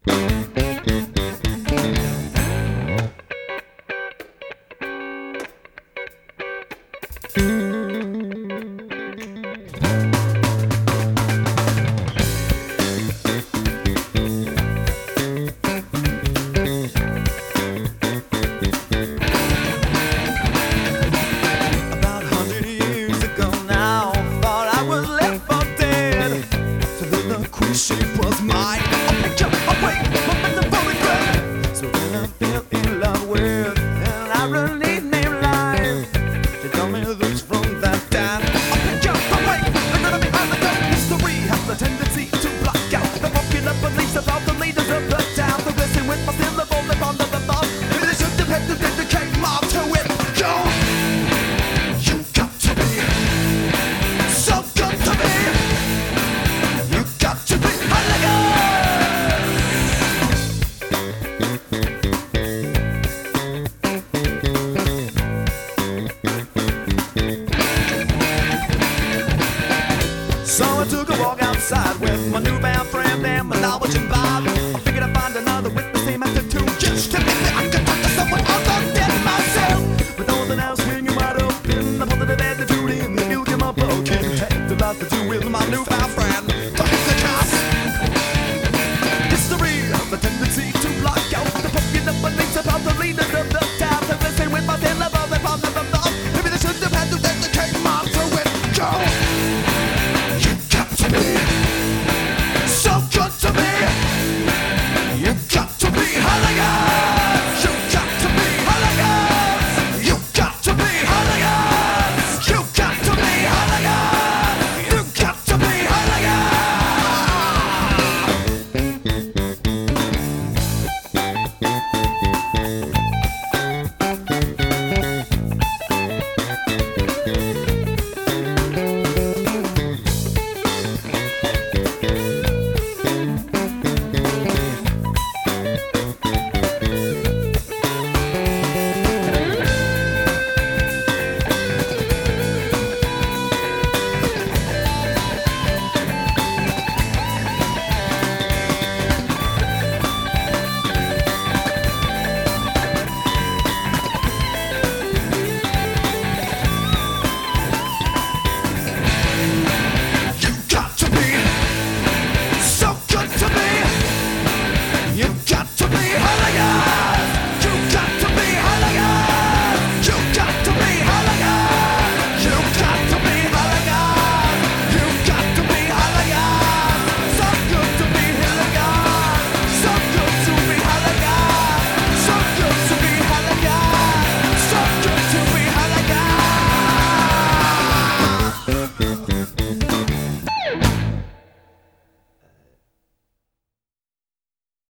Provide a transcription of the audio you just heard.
She was mine. A picture, a break, momentum for regret. So when I fell in love with an irony named life, she told me this from that time. A picture, a break, the good behind the gun. History has a tendency to block out the popular beliefs about the leaders of the town. So listen with my syllables and ponder the thought. Maybe they should have had to dedicate more to it. Yo, you got to be so good to me. You got to be. So I took a walk outside with my new band friend and my knowledge and vibe.